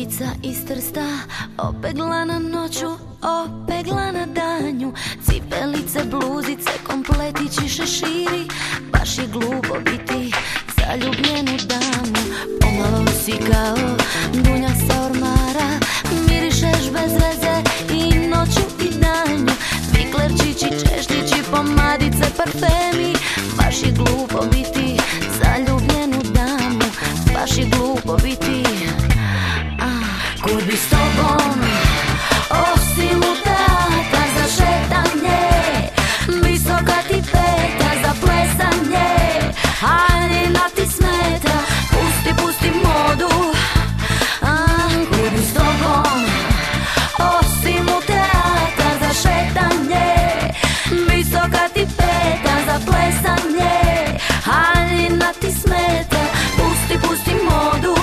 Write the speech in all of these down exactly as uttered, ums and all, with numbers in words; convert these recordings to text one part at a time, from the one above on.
Lutkica iz Trsta, opegla na noću, opegla na danju. Cipelice, bluzice, kompletići, šeširi. Baš je glupo biti zaljubljenu damu. Pomalo si kao Dunja sa ormara, mirišeš bez veze i noću i danju. Viklerčići, češnjići, pomadice, parfemi. Baš je glupo biti zaljubljenu damu. Baš je glupo biti. Kud bi s tobom, osim u teatar za šetanje, visoka ti peta za plesanje, haljina ti smeta, pusti, pusti modu. Kud bi s tobom, osim u teatar za šetanje, visoka ti peta za plesanje, haljina ti smeta, pusti, pusti modu.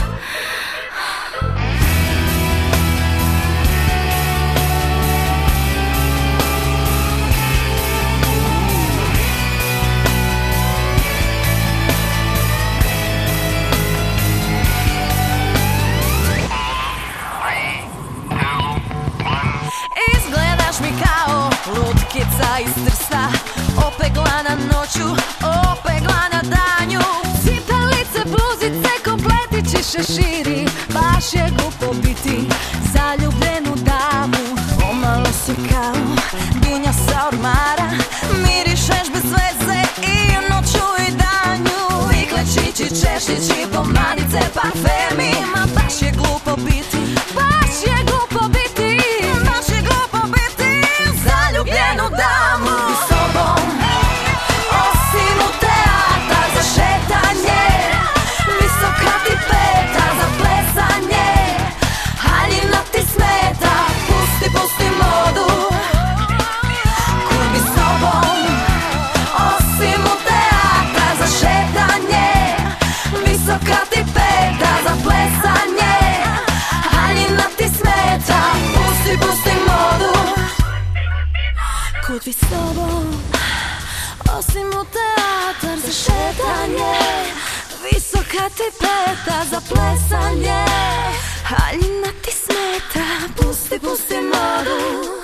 Lutkica iz Trsta, opegla na noću, opegla na danju. Cipelice, bluzice, kompletići, šeširi. Baš je glupo biti zaljubljenu damu. Pomalo si kao Dunja sa ormara, mirišeš bez veze i noću i danju. Viklečići, češnjići, pomadice, parfemi. Ma baš je glupo biti, baš je glupo biti, baš je glupo biti zaljubljenu damu. I s tobom, osim u teatar za šetanje, visoka ti peta za plesanje, haljina ti smeta, pusti, pusti modu. Kud bi s tobom, osim u teatar za šetanje, visoka ti peta za plesanje, haljina ti smeta, pusti, pusti modu. Kud bi s tobom, osim u teatar za šetanje, visoka ti peta za plesanje, haljina ti smeta, pusti, pusti modu.